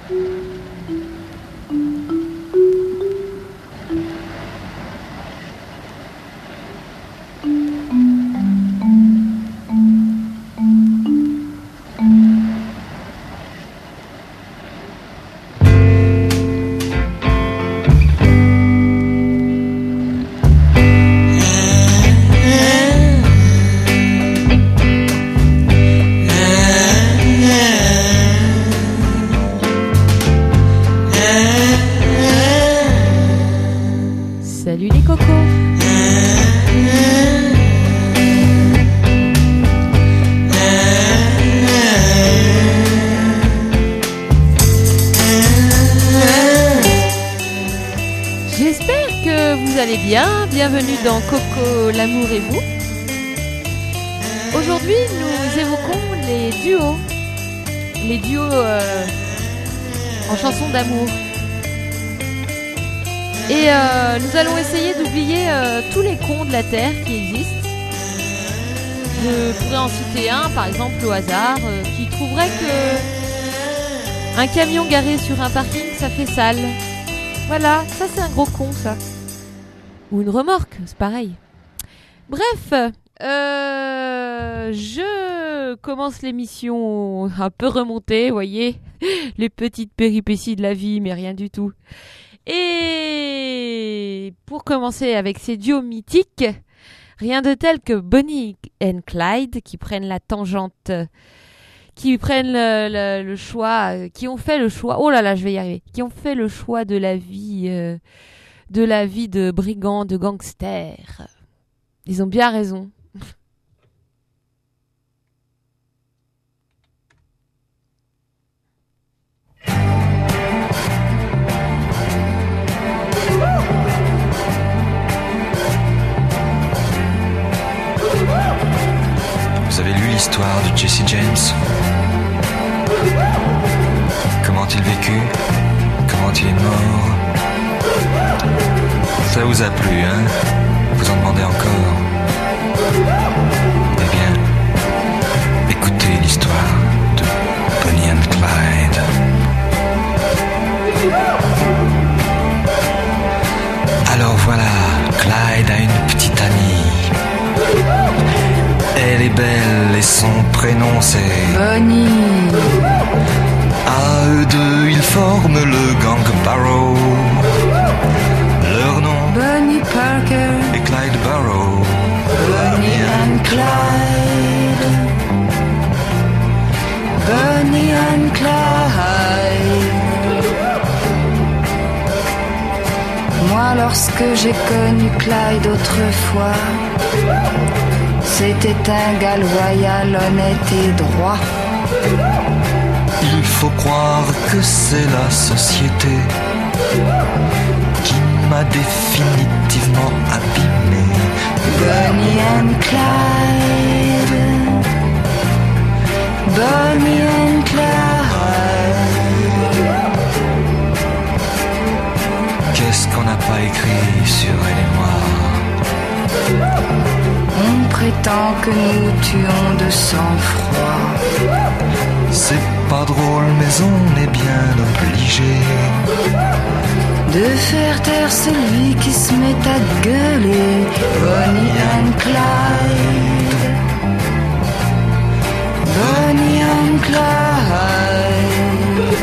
Bienvenue dans Coco, l'amour et vous. Aujourd'hui, nous évoquons les duos. Les duos en chansons d'amour. Et nous allons essayer d'oublier tous les cons de la Terre qui existent. Je pourrais en citer un, par exemple au hasard, qui trouverait que un camion garé sur un parking, ça fait sale. Voilà, ça c'est un gros con, ça. Ou une remorque, c'est pareil. Bref, je commence l'émission un peu remontée, voyez, les petites péripéties de la vie, mais rien du tout. Et pour commencer avec ces duos mythiques, rien de tel que Bonnie and Clyde qui prennent la tangente, qui prennent le choix, qui ont fait le choix, oh là là, je vais y arriver, qui ont fait le choix de la vie de brigands, de gangsters. Ils ont bien raison. Vous avez lu l'histoire de Jesse James? Comment a-t-il vécu? Comment il est mort? Ça vous a plu, hein? Vous en demandez encore? Eh bien, écoutez l'histoire de Bonnie and Clyde. Alors voilà, Clyde a une petite amie. Elle est belle et son prénom c'est Bonnie. À eux deux, ils forment le gang Barrow. Leur nom Bonnie Parker et Clyde Barrow. Bonnie and Clyde. Bonnie and Clyde. Moi lorsque j'ai connu Clyde autrefois, c'était un gars loyal, honnête et droit. Il faut croire que c'est la société qui m'a définitivement abîmé. Bonnie and Clyde. Bonnie and Clyde. Qu'est-ce qu'on n'a pas écrit sur elle et moi? On prétend que nous tuons de sang-froid. C'est pas drôle mais on est bien obligé de faire taire celui qui se met à gueuler. Bonnie and Clyde. Bonnie and Clyde.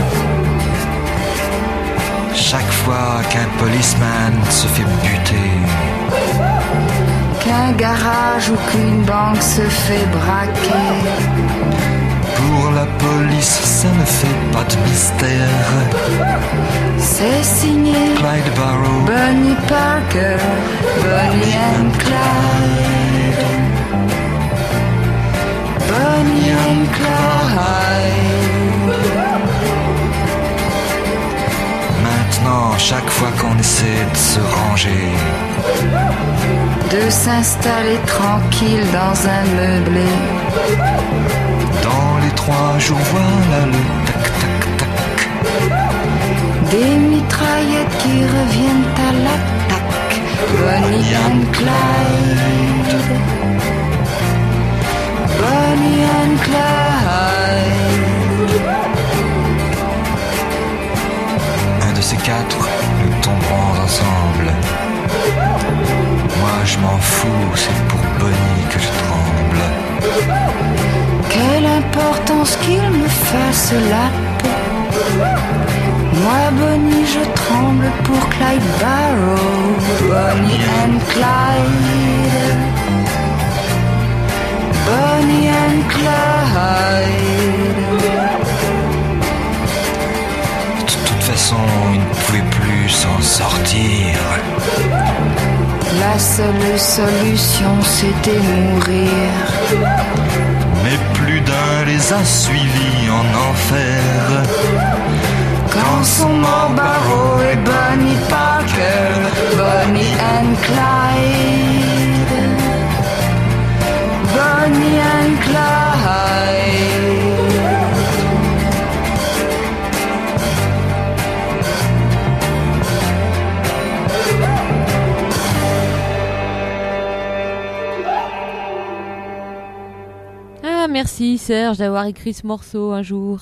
Chaque fois qu'un policeman se fait buter, qu'un garage ou qu'une banque se fait braquer, pour la police ça ne fait pas de mystère. C'est signé Clyde Barrow, Bonnie Parker, Bonnie and Clyde. Bonnie and Clyde. Maintenant, chaque fois qu'on essaie de se ranger, de s'installer tranquille dans un meublé, dans les 3 jours, voilà le tac-tac-tac. Des mitraillettes qui reviennent à l'attaque. Bonnie and Clyde. Bonnie and Clyde. quatre, nous tomberons ensemble. Moi je m'en fous, c'est pour Bonnie que je tremble. Quelle importance qu'il me fasse la peau. Moi Bonnie je tremble pour Clyde Barrow. Bonnie and Clyde, Bonnie and Clyde. De toute façon, il ne pouvait plus s'en sortir. La seule solution c'était mourir. Mais plus d'un les a suivis en enfer. Quand sont morts Barrow et Bonnie Parker, Bonnie and Clyde, Bonnie and Clyde. Ah, merci Serge d'avoir écrit ce morceau un jour.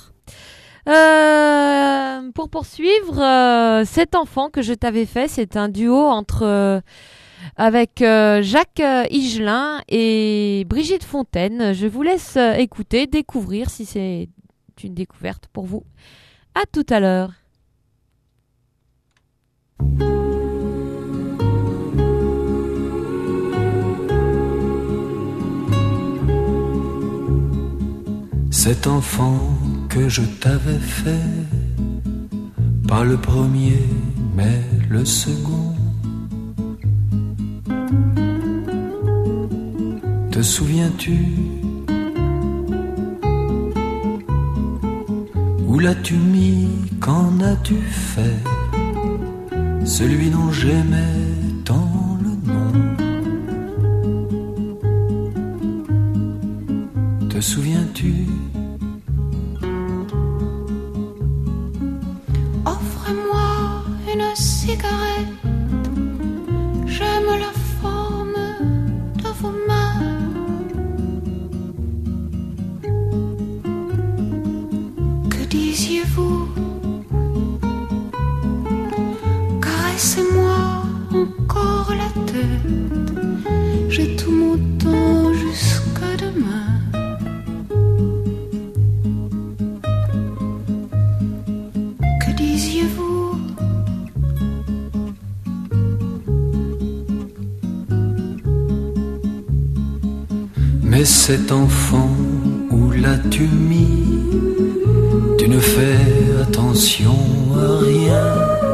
Pour poursuivre, cet enfant que je t'avais fait, c'est un duo entre avec Jacques Higelin et Brigitte Fontaine. Je vous laisse écouter, découvrir si c'est une découverte pour vous. À tout à l'heure. Cet enfant que je t'avais fait, pas le premier, mais le second. Te souviens-tu? Où l'as-tu mis? Qu'en as-tu fait? Celui dont j'aimais tant le nom. Te souviens-tu? Offre-moi une cigarette, j'aime la forme de vos mains. Que disiez-vous? Caressez-moi encore la tête, j'ai tout mon temps jusqu'à demain. Mais cet enfant, où l'as-tu mis? Tu ne fais attention à rien.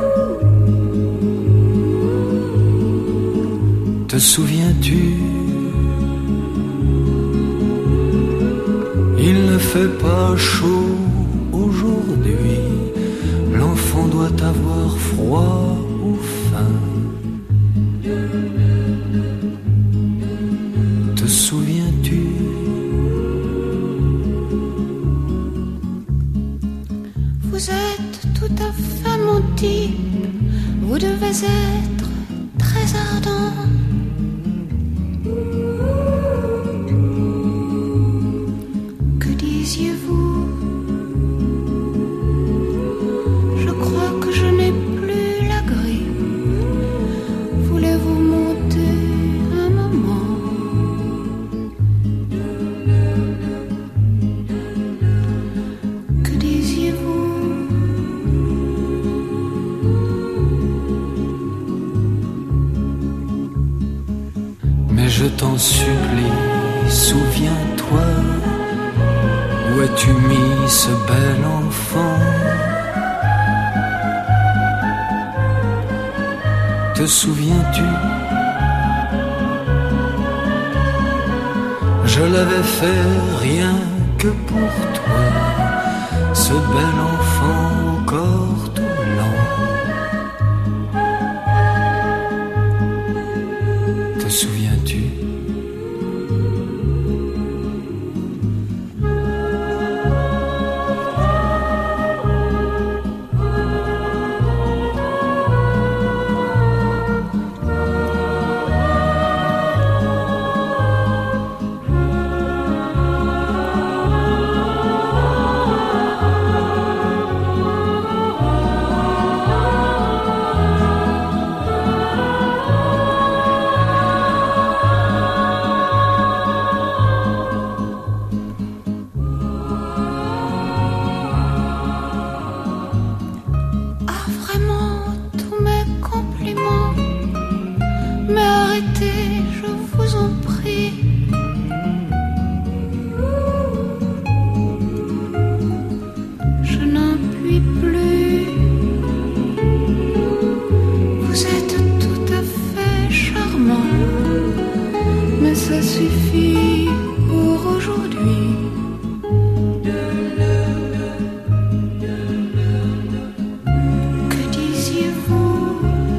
Te souviens-tu? Il ne fait pas chaud aujourd'hui. L'enfant doit avoir froid ou faim. Te souviens-tu? Vous êtes tout à fait mon type, vous devez être très ardent. Que disiez-vous? Je crois que je n'ai plus la grippe. Voulez-vous monter un moment? Que disiez-vous? Mais je t'en supplie, souviens-toi, où as-tu mis ce bel enfant? Te souviens-tu? Je l'avais fait rien que pour toi, ce bel enfant au corps tout lent. Te souviens-tu? aujourd'hui. Que disiez-vous?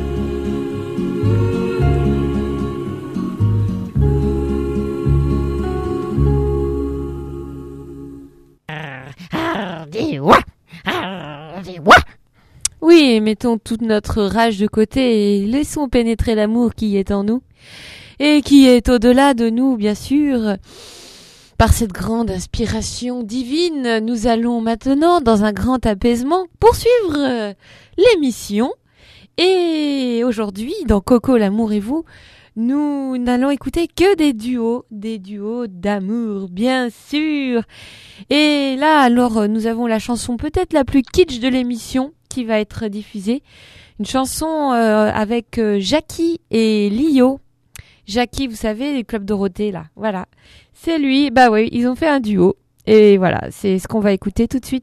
Oui, mettons toute notre rage de côté et laissons pénétrer l'amour qui est en nous et qui est au-delà de nous, bien sûr. Par cette grande inspiration divine, nous allons maintenant, dans un grand apaisement, poursuivre l'émission. Et aujourd'hui, dans Coco, l'amour et vous, nous n'allons écouter que des duos d'amour, bien sûr. Et là, alors, nous avons la chanson peut-être la plus kitsch de l'émission qui va être diffusée. Une chanson avec Jackie et Lio. Jackie, vous savez, les Club Dorothée, là. Voilà. C'est lui. Bah oui, ils ont fait un duo. Et voilà, c'est ce qu'on va écouter tout de suite.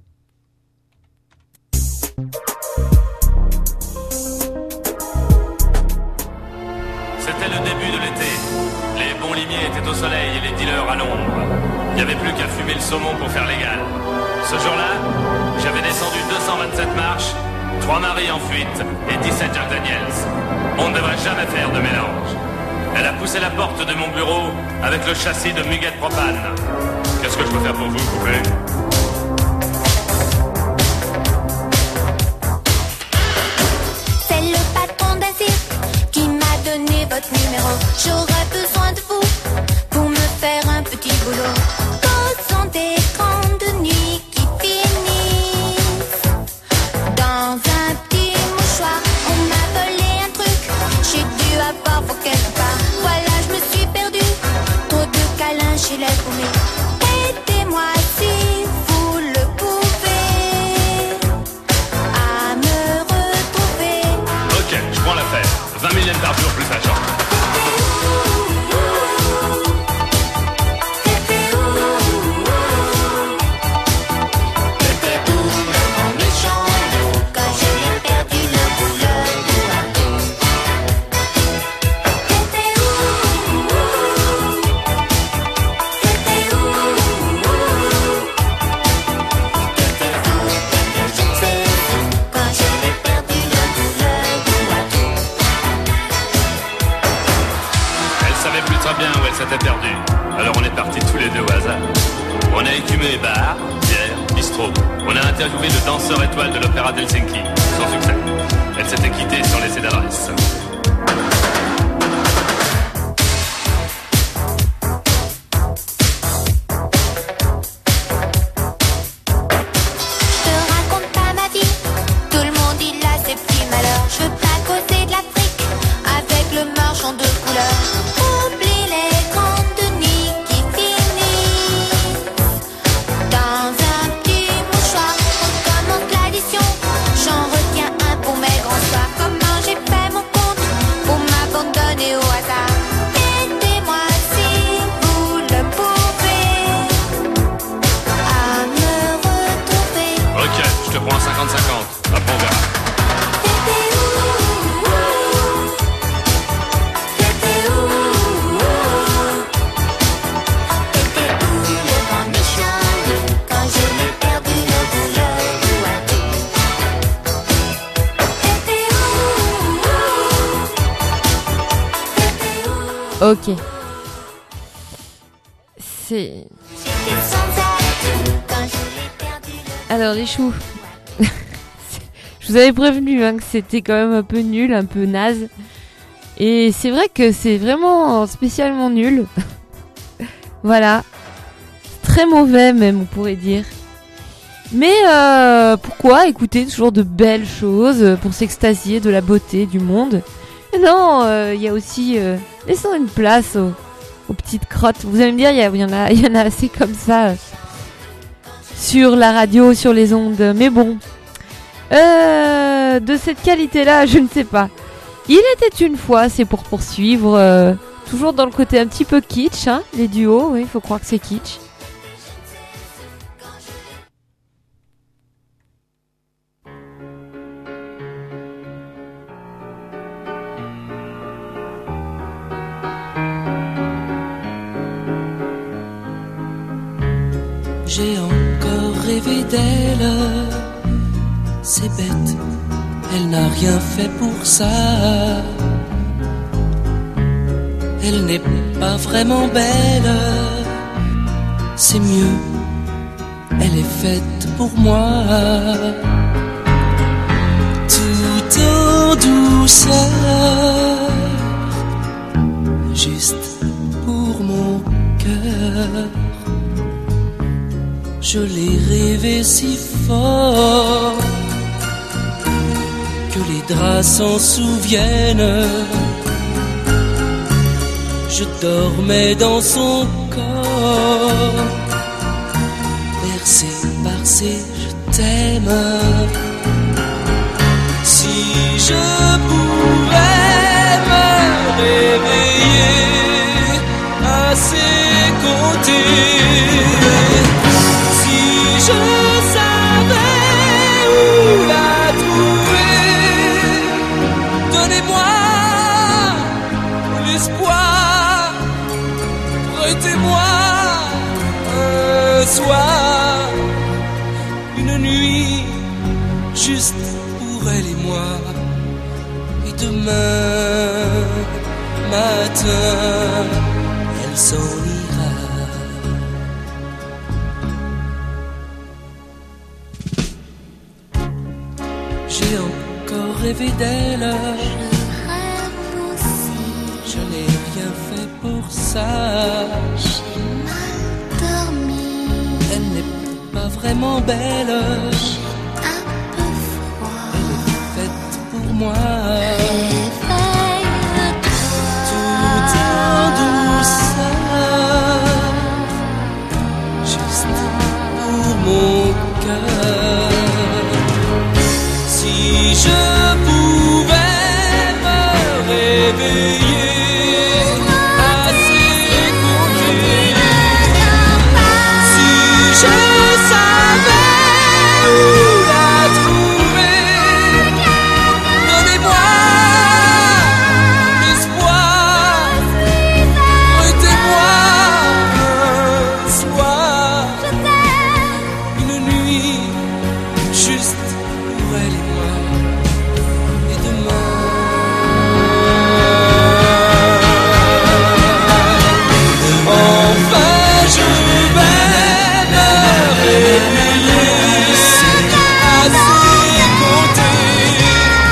C'était le début de l'été. Les bons limiers étaient au soleil et les dealers à l'ombre. Il n'y avait plus qu'à fumer le saumon pour faire légal. Ce jour-là, j'avais descendu 227 marches, 3 maris en fuite et 17 Jack Daniels. On ne devrait jamais faire de mélange. Elle a poussé la porte de mon bureau avec le châssis de Muguet Propane. Qu'est-ce que je peux faire pour vous, poupée? C'est le patron d'un cirque qui m'a donné votre numéro. J'aurais besoin de vous pour me faire un petit boulot. Causons des grandes nuits qui finissent dans un petit mouchoir. On m'a volé un truc, j'ai dû avoir pour quelque part. Voilà, je me suis perdue, trop de câlins chez les paumés. Aidez-moi si vous le pouvez à me retrouver. Ok, je prends l'affaire. 20 000 yens par jour plus agent. C'était perdu. Alors on est partis tous les deux au hasard. On a écumé bar, bière, bistrot. On a interviewé le danseur étoile de l'opéra d'Helsinki. Sans succès. Elle s'était quittée sans laisser d'adresse. Je te raconte pas ma vie. Tout le monde il a ses petits malheurs. Je veux pas causer de l'Afrique avec le marchand de couleurs. Oublie les grandes nuits qui finissent dans un petit mouchoir. On commence l'addition, j'en retiens un pour mes grands soirs. Comment j'ai fait mon compte pour m'abandonner au hasard. Aidez-moi si vous le pouvez à me retrouver. Ok, je te prends 50-50. Après on verra. Ok. C'est... Alors les choux, je vous avais prévenu que c'était quand même un peu nul, un peu naze. Et c'est vrai que c'est vraiment spécialement nul. Voilà. Très mauvais même, on pourrait dire. Mais pourquoi écouter toujours de belles choses pour s'extasier de la beauté du monde? Non, il y a aussi... laissons une place aux petites crottes. Vous allez me dire, il y en a assez comme ça sur la radio, sur les ondes. Mais bon, de cette qualité-là, je ne sais pas. Il était une fois, c'est pour poursuivre, toujours dans le côté un petit peu kitsch, hein, les duos, oui, il faut croire que c'est kitsch. J'ai encore rêvé d'elle. C'est bête, elle n'a rien fait pour ça. Elle n'est pas vraiment belle. C'est mieux, elle est faite pour moi. Tout en douceur, juste pour mon cœur. Je l'ai rêvé si fort que les draps s'en souviennent. Je dormais dans son corps, bercé par ses je t'aime. Si je pouvais me réveiller à ses côtés, si je savais où la trouver, donnez-moi l'espoir, prêtez-moi un soir, une nuit juste pour elle et moi. Et demain matin, elle s'en ira. J'ai encore rêvé d'elle. Je n'ai rien fait pour ça. J'ai mal dormi. Elle n'est pas vraiment belle. J'ai un peu froid. Elle est faite pour moi. Tout en douceur, juste pour mon cœur. Si je pouvais me réveiller à ses côtés, si je savais où la trouver, donnez-moi l'espoir, prêtez-moi un soir, une nuit juste pour elle et moi. Et demain, enfin je vais me réveiller à ses côtés.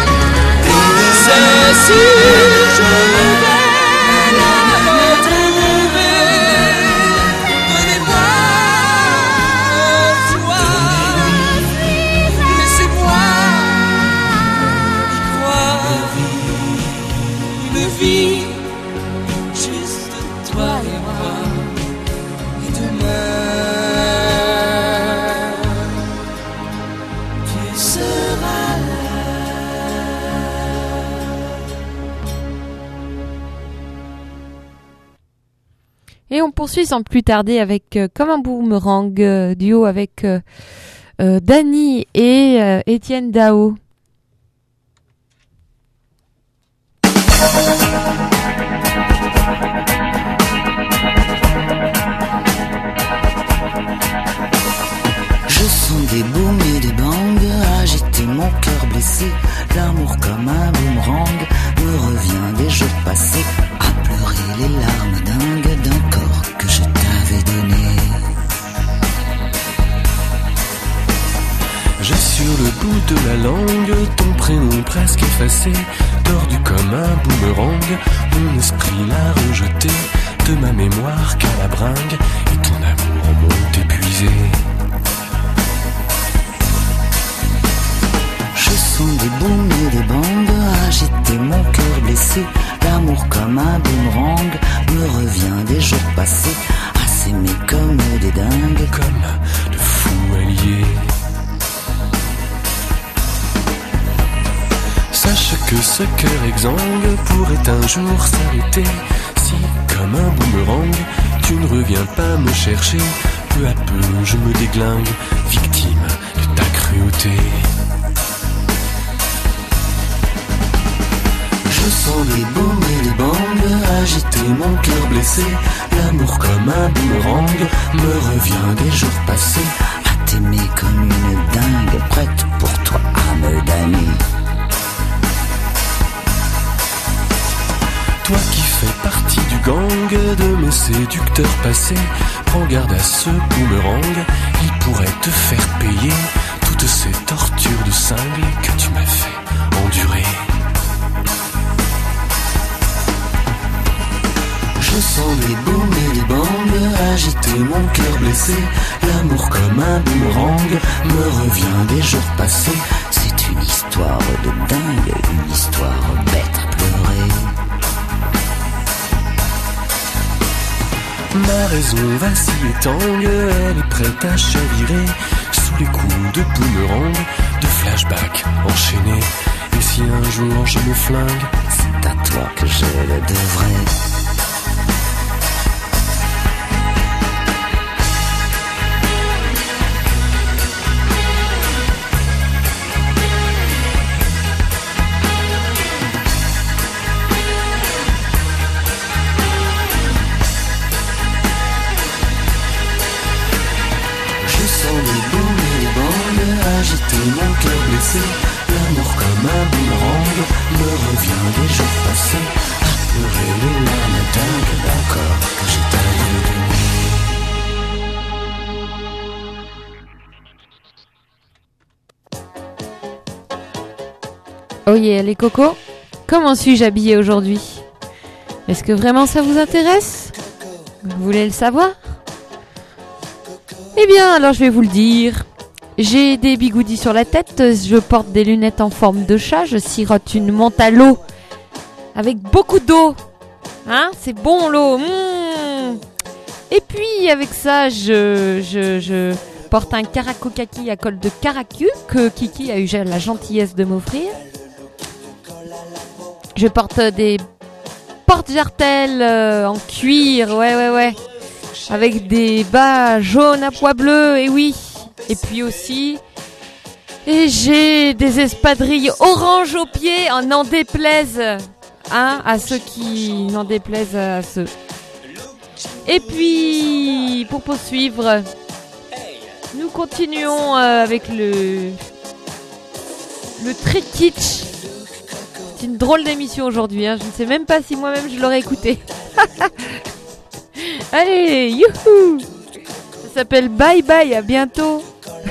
C'est sûr, je vais la retrouver. Donnez-moi un soir, laissez-moi y croire. Une vie, juste toi et moi. Et demain, tu seras là. Et on poursuit sans plus tarder avec Comme un boomerang, duo avec Dany et Étienne Dao. Je sens des booms et des bangs agiter mon cœur blessé. L'amour comme un boomerang me revient des jours passés, à pleurer les larmes dingues d'un corps que je t'avais donné. J'ai sur le bout de la langue ton prénom presque effacé, tordu comme un boomerang. Mon esprit l'a rejeté de ma mémoire qu'à la bringue, et ton amour m'ont épuisé. Je sens des booms et des bangs agiter mon cœur blessé. L'amour comme un boomerang me revient des jours passés, à s'aimer comme des dingues, Comme de fous alliés. Sache que ce cœur exsangue pourrait un jour s'arrêter, si, comme un boomerang, tu ne reviens pas me chercher. Peu à peu je me déglingue, victime de ta cruauté. Je sens des booms et des bangs agiter mon cœur blessé. L'amour comme un boomerang me revient des jours passés, à t'aimer comme une dingue, prête pour toi à me damner. Toi qui fais partie du gang de mes séducteurs passés, prends garde à ce boomerang, il pourrait te faire payer toutes ces tortures de cinglé que tu m'as fait endurer. Je sens des booms et des bangs agiter mon cœur blessé. L'amour comme un boomerang me revient des jours passés. C'est une histoire de dingue, une histoire bête à pleurer. Ma raison vacille et tangue, elle est prête à chavirer sous les coups de boomerang, de flashback enchaînés. Et si un jour je me flingue, c'est à toi que je le devrais. Mon cœur blessé, l'amour comme un boomerang me revient des jours passés, à pleurer les larmes dingues d'un corps que j'ai taillé de nuit. Oh yeah, les cocos, comment suis-je habillée aujourd'hui? Est-ce que vraiment ça vous intéresse? Vous voulez le savoir? Eh bien, alors je vais vous le dire. J'ai des bigoudis sur la tête, je porte des lunettes en forme de chat, je sirote une menthe à l'eau avec beaucoup d'eau. Hein, c'est bon l'eau. Et puis avec ça, je porte un Karakokaki à col de caracu que Kiki a eu la gentillesse de m'offrir. Je porte des porte-jartelles en cuir, ouais, avec des bas jaunes à pois bleus, et oui. Et puis aussi, j'ai des espadrilles orange aux pieds, n'en déplaise à ceux qui n'en déplaisent à ceux. Et puis, pour poursuivre, nous continuons avec le très kitsch. C'est une drôle d'émission aujourd'hui, hein. Je ne sais même pas si moi-même je l'aurais écouté. Allez, youhou! Ça s'appelle Bye Bye, à bientôt.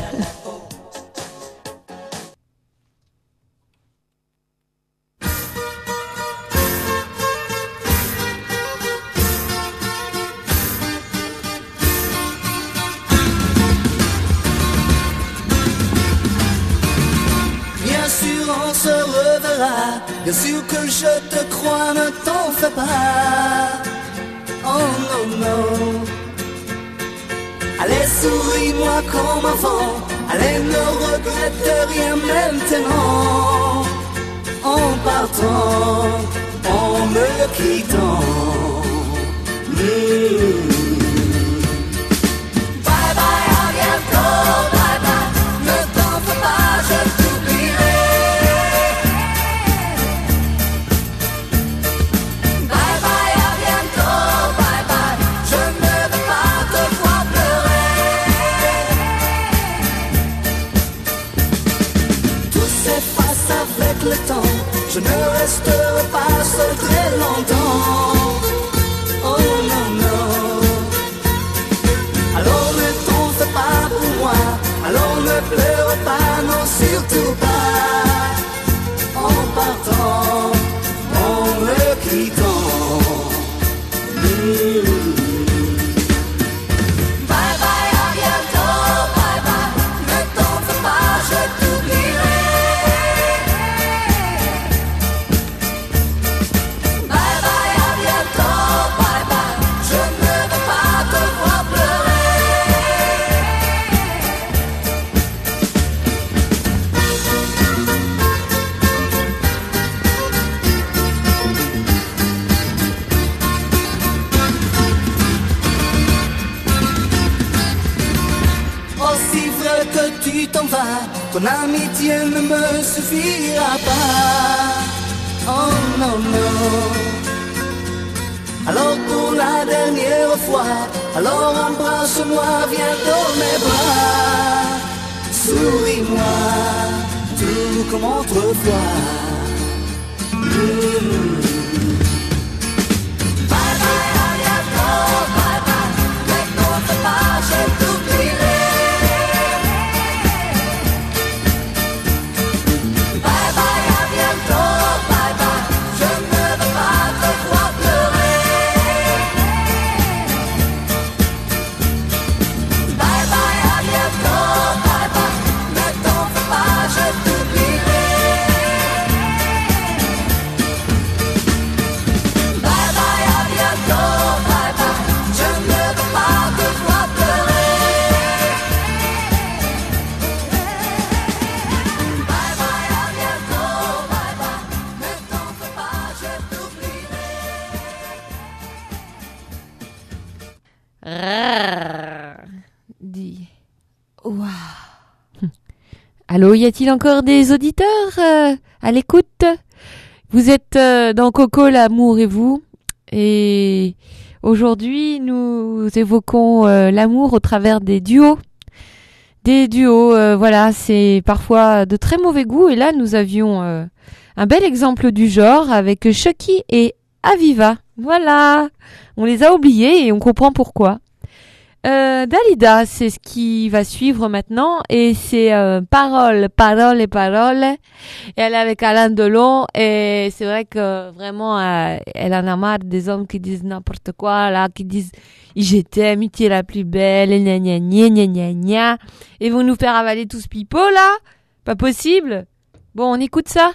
Bien sûr on se reverra, bien sûr que je te crois, ne t'en fais pas. Oh non non. Allez, souris-moi comme avant. Allez, ne regrette rien maintenant. En partant, en me quittant. Bye bye, à bientôt. Bye bye, ne t'en fais pas, je t'oublierai. Bye bye, à bientôt. Bye bye, je ne veux pas te voir pleurer. Tout s'efface avec le temps. Je ne resterai pas seul très longtemps. Oh non, non. Alors ne t'en fais pas pour moi. Alors ne pleure pas, non surtout pas. En partant, en me quittant. Bye bye, à bientôt. Bye bye, ne t'en fais pas, je t'oublierai. Bye bye, à bientôt. Bye bye, je ne veux pas te voir pleurer. Aussi vrai que tu t'en vas, ton amitié ne me suffira pas. Oh non, non. Alors pour la dernière fois, alors embrasse-moi, viens dans mes bras. Souris-moi, tout comme autrefois. Bye bye, à bientôt, bye bye. Ne compte pas, je t'oublierai. Bye bye, à bientôt, bye bye. Je ne veux pas te voir pleurer. Bye bye, à bientôt, bye bye. Ne t'en fais pas, je t'oublierai. Bye bye, à bientôt, bye bye. Je ne veux pas te voir pleurer. Bye bye, à bientôt, bye bye. Ne t'en fais pas, je t'oublierai. Dis. Waouh. Allô, y a-t-il encore des auditeurs à l'écoute? Vous êtes dans Coco, l'amour et vous. Et aujourd'hui, nous évoquons l'amour au travers des duos. Des duos, voilà, c'est parfois de très mauvais goût. Et là, nous avions un bel exemple du genre avec Chucky et Aviva. Voilà, on les a oubliés et on comprend pourquoi. Dalida, c'est ce qui va suivre maintenant et c'est paroles. Et elle est avec Alain Delon et c'est vrai que vraiment elle en a marre des hommes qui disent n'importe quoi là, qui disent je t'aime, tu es la plus belle, et gna et vont nous faire avaler tout ce pipeau là, pas possible. Bon, on écoute ça.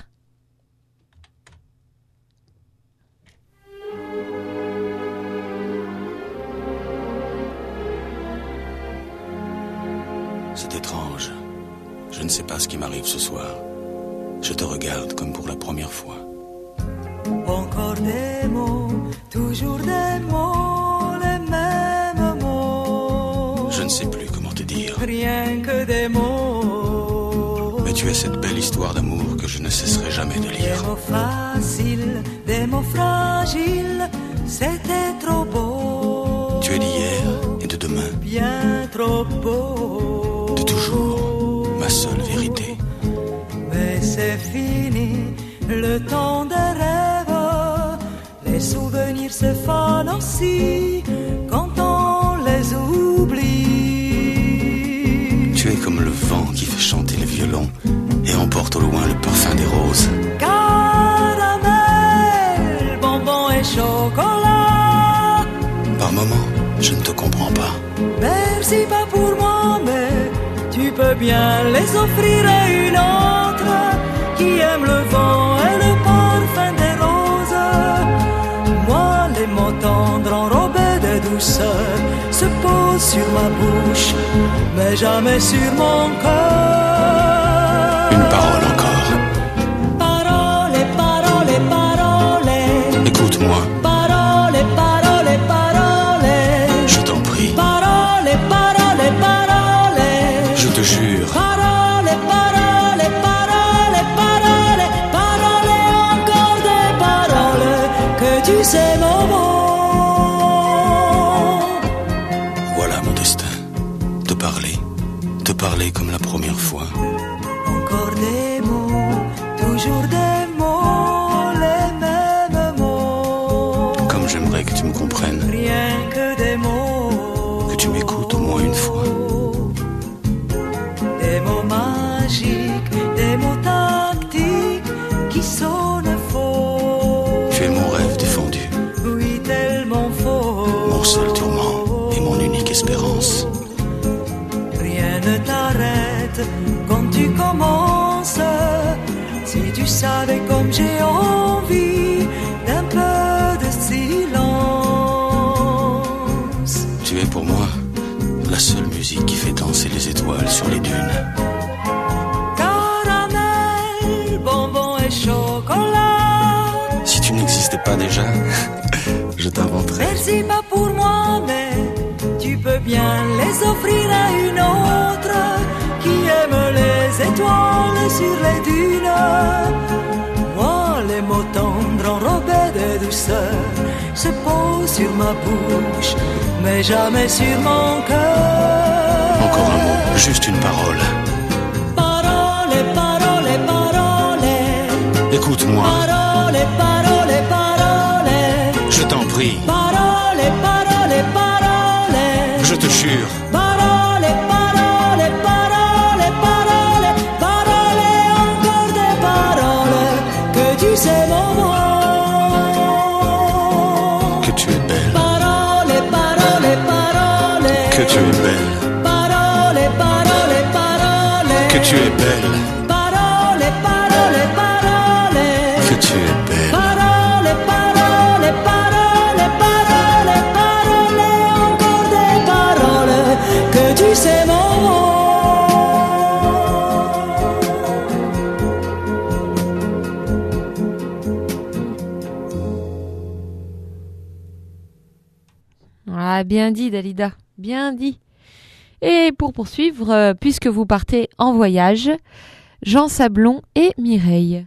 C'est étrange. Je ne sais pas ce qui m'arrive ce soir. Je te regarde comme pour la première fois. Encore des mots, toujours des mots, les mêmes mots. Je ne sais plus comment te dire. Rien que des mots. Mais tu es cette belle histoire d'amour que je ne cesserai jamais de Des lire. mots faciles, des mots fragiles, c'était trop beau. Tu es d'hier et de demain. Bien trop beau. De toujours, ma seule vérité. Mais c'est fini, le temps des rêves. Les souvenirs se fanent aussi quand on les oublie. Tu es comme le vent qui fait chanter les violons et emporte au loin le parfum des roses. Caramel, bonbons et chocolat. Par moments, je ne te comprends pas. Merci pas pour moi, mais tu peux bien les offrir à une autre qui aime le vent et le parfum des roses. Moi, les mots tendres enrobés de douceur se posent sur ma bouche, mais jamais sur mon cœur. Une parole encore. Parole, parole, parole. Écoute-moi, Parole, parole, parole. je t'en prie. Parole, parole, parole. Je te jure. Parole, parole, parole, parole. Parole, encore des paroles que tu sais mon mot. Voilà mon destin. Te parler comme la première fois. Encore des mots, toujours des mots, les mêmes mots. Comme j'aimerais que tu me comprennes, Rien que des mots. que tu m'écoutes au moins une fois. Des mots magiques, des mots tactiques qui sonnent faux. Tu es mon rêve défendu, Oui, tellement faux. mon seul tourment et mon unique espérance. Rien ne t'arrête quand tu commences. Si tu savais comme j'ai envie d'un peu de silence. Tu es pour moi la seule musique qui fait danser les étoiles sur les dunes. Caramel, bonbons et chocolat. Si tu n'existais pas déjà, je t'inventerais. Merci pas pour moi, mais tu peux bien les offrir à une autre qui aime les étoiles sur les dunes. Moi, les mots tendres enrobés de douceur se pose sur ma bouche, mais jamais sur mon cœur. Encore un mot, juste une parole. Parole, parole, parole. Écoute-moi. Parole, parole, parole. Je t'en prie. Parole, parole, parole. Je te jure. Parole, parole, parole, parole. Parole, encore des paroles. Que tu sais mon mot. Que tu es belle. Parole, parole, parole. Que tu es belle. Parole, parole, parole. Que tu es belle. Parole, parole, parole. Que tu es belle. Parole, parole, parole, parole, parole, encore des paroles. Que tu sais mon mot. Ah, bien dit, Dalida. Bien dit. Et pour poursuivre, puisque vous partez en voyage, Jean Sablon et Mireille.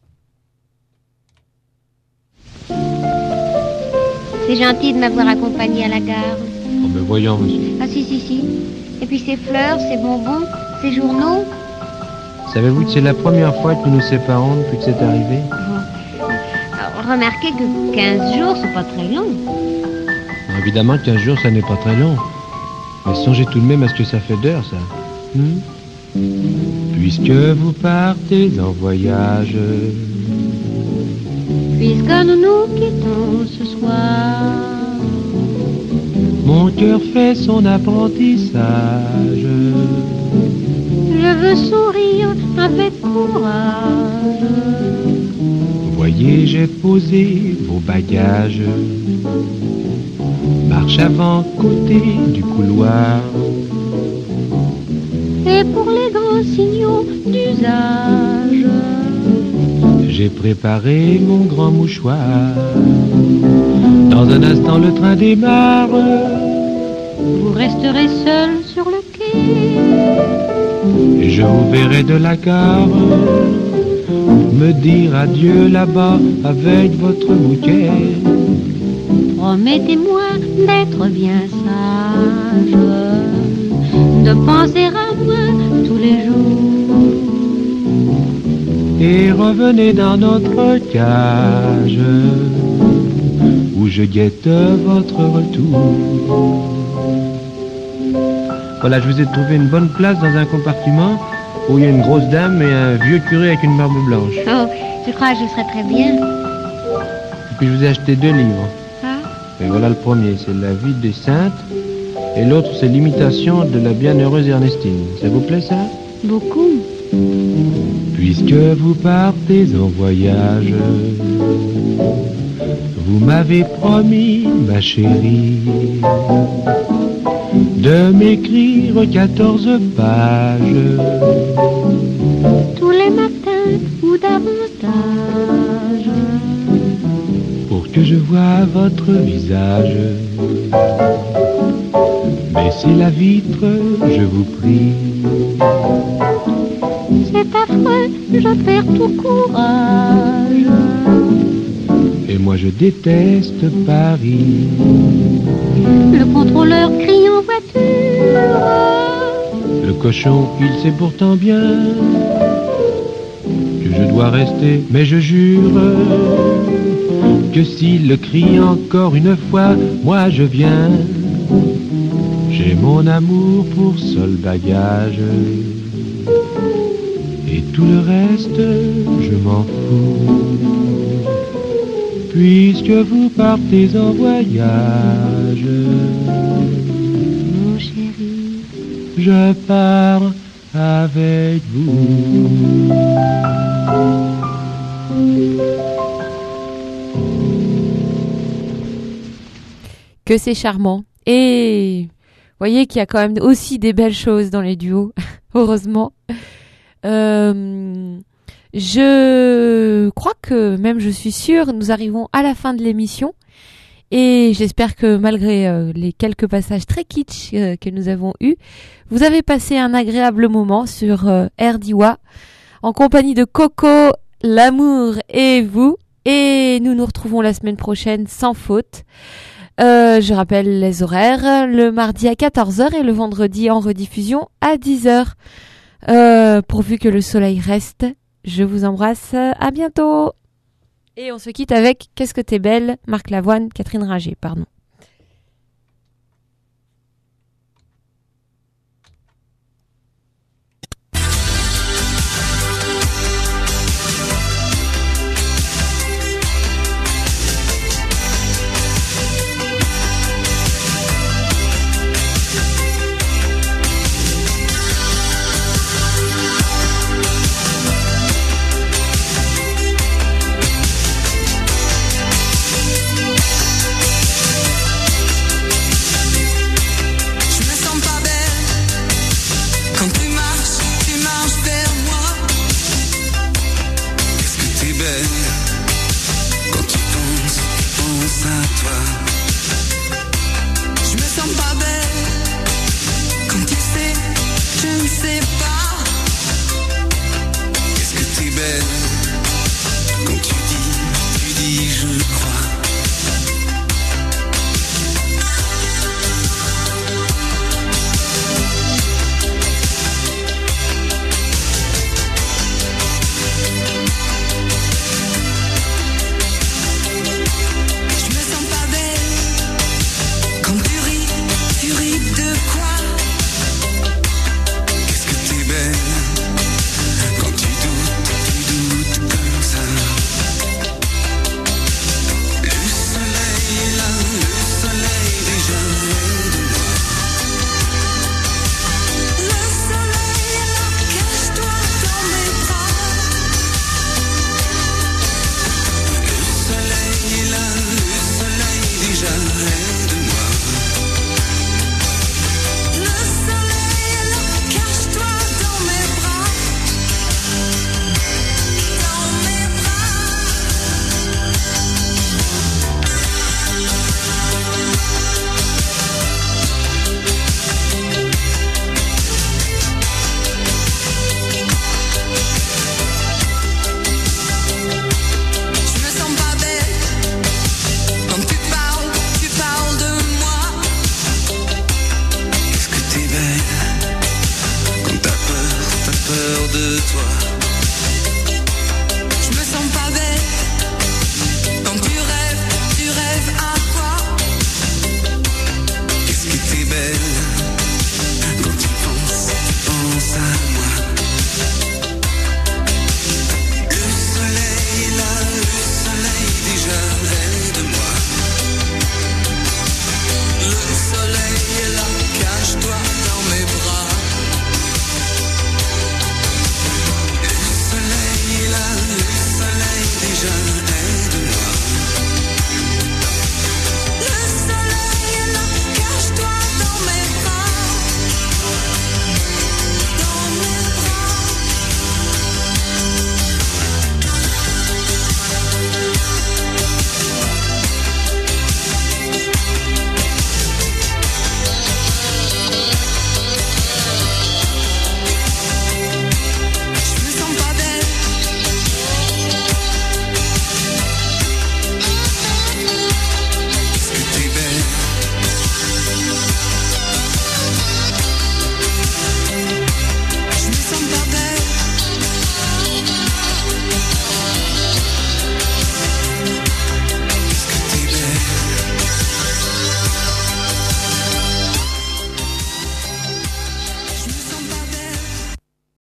C'est gentil de m'avoir accompagné à la gare. Oh ben voyons, monsieur. Ah si. Et puis ces fleurs, ces bonbons, ces journaux. Savez-vous que c'est la première fois que nous nous séparons depuis que c'est arrivé? Alors, remarquez que 15 jours, c'est pas très long. Évidemment, 15 jours, ça n'est pas très long. Mais songez tout de même à ce que ça fait d'heures, ça. Puisque vous partez en voyage, Puisque nous nous quittons ce soir, mon cœur fait son apprentissage. je veux sourire avec courage. Voyez, j'ai posé vos bagages. Marche avant côté du couloir. Et pour les grands signaux d'usage, J'ai préparé mon grand mouchoir. Dans un instant, le train démarre. vous resterez seul sur le quai. Et je vous verrai de la gare me dire adieu là-bas avec votre bouquet. Promettez-moi d'être bien sage, de penser à moi tous les jours. Et revenez dans notre cage où je guette votre retour. Voilà, je vous ai trouvé une bonne place dans un compartiment où il y a une grosse dame et un vieux curé avec une barbe blanche. Oh, je crois que je serai très bien. Et puis je vous ai acheté 2 livres. Et voilà le premier, c'est La vie des saintes. Et l'autre, c'est L'imitation de la bienheureuse Ernestine. Ça vous plaît, ça? Beaucoup. Puisque vous partez en voyage, vous m'avez promis, ma chérie, de m'écrire 14 pages. Tous les matins ou davantage. Pour que je voie votre visage. Baissez la vitre, je vous prie. C'est affreux, je perds tout courage. Et moi je déteste Paris. Le contrôleur crie en voiture. Le cochon, il sait pourtant bien que je dois rester, mais je jure que s'il le crie encore une fois, moi je viens. J'ai mon amour pour seul bagage. Et tout le reste, je m'en fous. Puisque vous partez en voyage, Mon chéri, je pars avec vous. Que c'est charmant. Et voyez qu'il y a quand même aussi des belles choses dans les duos, heureusement. Je crois que, même je suis sûre, nous arrivons à la fin de l'émission. Et j'espère que malgré les quelques passages très kitsch que nous avons eus, vous avez passé un agréable moment sur Air d'Iwa, en compagnie de Coco, l'amour et vous. Et nous nous retrouvons la semaine prochaine sans faute. Je rappelle les horaires, le mardi à 14h et le vendredi en rediffusion à 10h. Pourvu que le soleil reste, je vous embrasse, à bientôt. Et on se quitte avec Qu'est-ce que t'es belle, Marc Lavoine, Catherine Ringer, pardon. de toi.